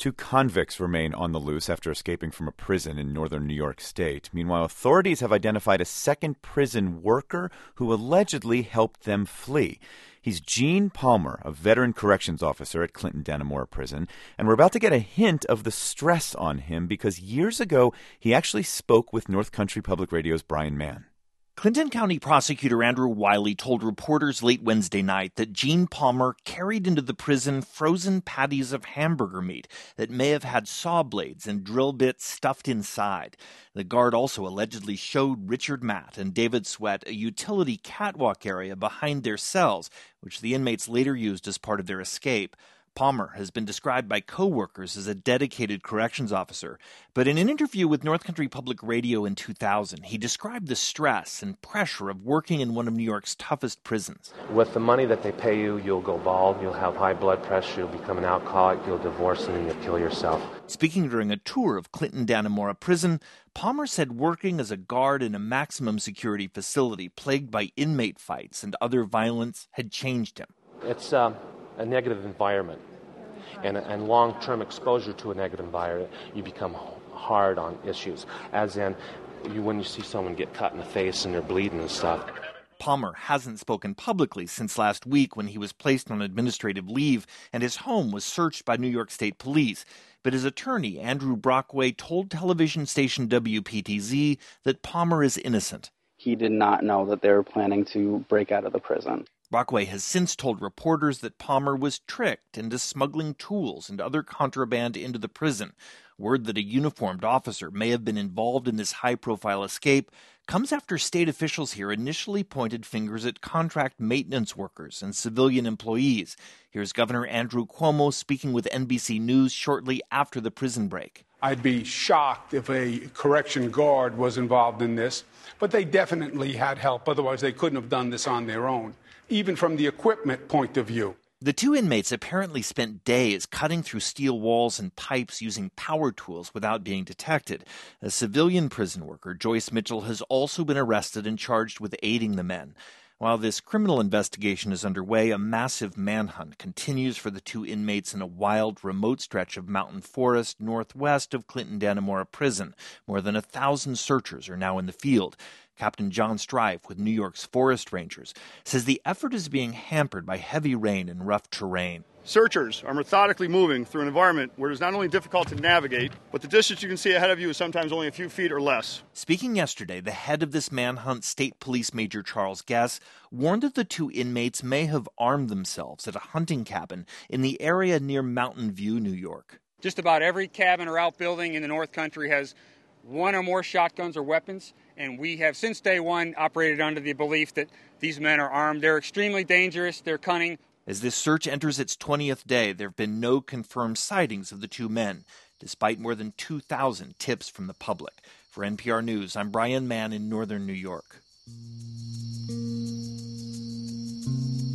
Two convicts remain on the loose after escaping from a prison in northern New York State. Meanwhile, authorities have identified a second prison worker who allegedly helped them flee. He's Gene Palmer, a veteran corrections officer at Clinton Dannemora Prison, and we're about to get a hint of the stress on him because years ago he actually spoke with North Country Public Radio's Brian Mann. Clinton County Prosecutor Andrew Wiley told reporters late Wednesday night that Gene Palmer carried into the prison frozen patties of hamburger meat that may have had saw blades and drill bits stuffed inside. The guard also allegedly showed Richard Matt and David Sweat a utility catwalk area behind their cells, which the inmates later used as part of their escape. Palmer has been described by co-workers as a dedicated corrections officer, but in an interview with North Country Public Radio in 2000, he described the stress and pressure of working in one of New York's toughest prisons. With the money that they pay you, you'll go bald, you'll have high blood pressure, you'll become an alcoholic, you'll divorce, and then you'll kill yourself. Speaking during a tour of Clinton Dannemora Prison, Palmer said working as a guard in a maximum security facility plagued by inmate fights and other violence had changed him. It's a negative environment, and long-term exposure to a negative environment, you become hard on issues, as in when you see someone get cut in the face and they're bleeding and stuff. Palmer hasn't spoken publicly since last week when he was placed on administrative leave and his home was searched by New York State Police. But his attorney, Andrew Brockway, told television station WPTZ that Palmer is innocent. He did not know that they were planning to break out of the prison. Brockway has since told reporters that Palmer was tricked into smuggling tools and other contraband into the prison. Word that a uniformed officer may have been involved in this high-profile escape comes after state officials here initially pointed fingers at contract maintenance workers and civilian employees. Here's Governor Andrew Cuomo speaking with NBC News shortly after the prison break. I'd be shocked if a correction guard was involved in this, but they definitely had help. Otherwise, they couldn't have done this on their own, even from the equipment point of view. The two inmates apparently spent days cutting through steel walls and pipes using power tools without being detected. A civilian prison worker, Joyce Mitchell, has also been arrested and charged with aiding the men. While this criminal investigation is underway, a massive manhunt continues for the two inmates in a wild, remote stretch of mountain forest northwest of Clinton Dannemora Prison. More than 1,000 searchers are now in the field. Captain John Strife with New York's Forest Rangers says the effort is being hampered by heavy rain and rough terrain. Searchers are methodically moving through an environment where it's not only difficult to navigate, but the distance you can see ahead of you is sometimes only a few feet or less. Speaking yesterday, the head of this manhunt, State Police Major Charles Guess, warned that the two inmates may have armed themselves at a hunting cabin in the area near Mountain View, New York. Just about every cabin or outbuilding in the North Country has one or more shotguns or weapons, and we have since day one operated under the belief that these men are armed. They're extremely dangerous, they're cunning. As this search enters its 20th day, there have been no confirmed sightings of the two men, despite more than 2,000 tips from the public. For NPR News, I'm Brian Mann in northern New York.